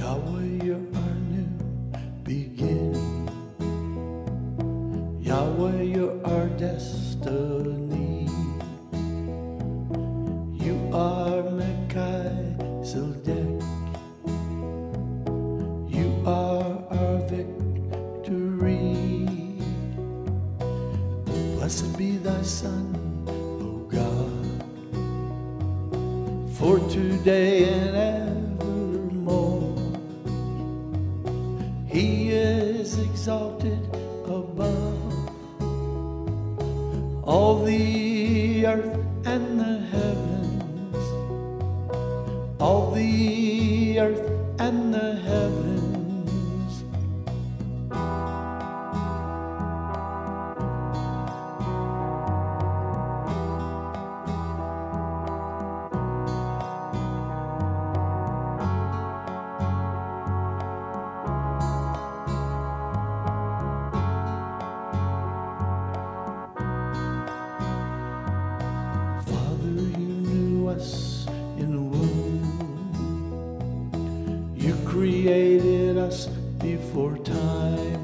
Yahweh, you're our new beginning. Yahweh, you're our destiny. You are Melchizedek. You are our victory. Blessed be thy Son, O God, for today and evermore. He is exalted above all the earth and the heavens, all the earth and the heavens. Us in the womb, you created us before time.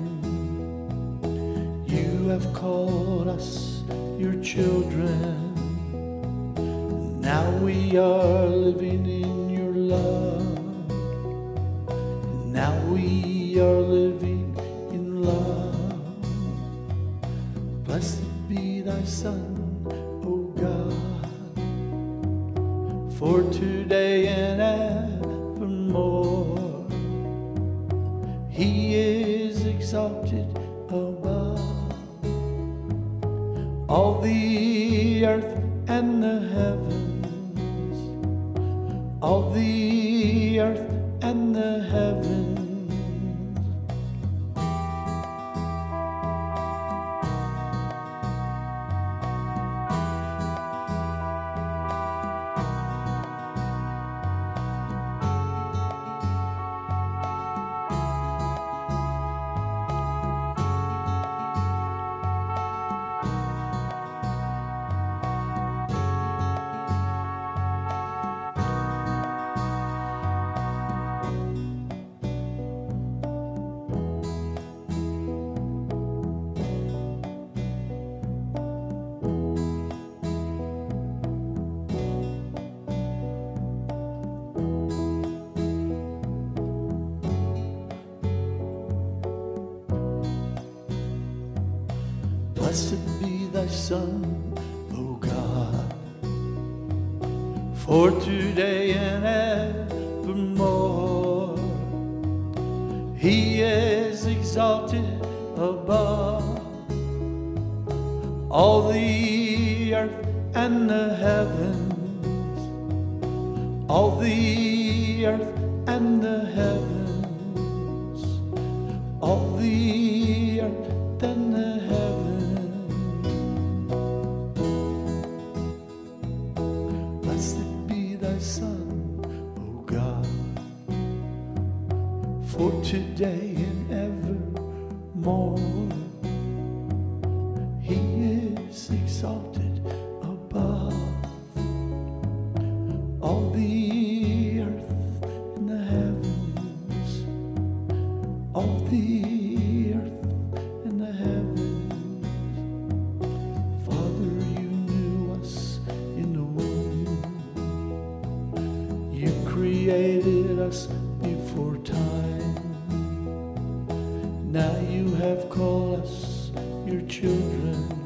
You have called us your children. Now we are living in your love. Now we are living in love. Blessed be thy Son, O God, for today and evermore. He is exalted above all the earth and the heavens, all the earth and the heavens. Blessed be thy Son, O God, for today and evermore. He is exalted above all the earth and the heavens, all the earth and the heavens, all the earth and the heavens. Blessed be thy Son, O God, for today and evermore. He is exalted above all the earth and the heavens, all the earth and the heavens. Father, you knew us in the womb. You created us before time. Now you have called us your children.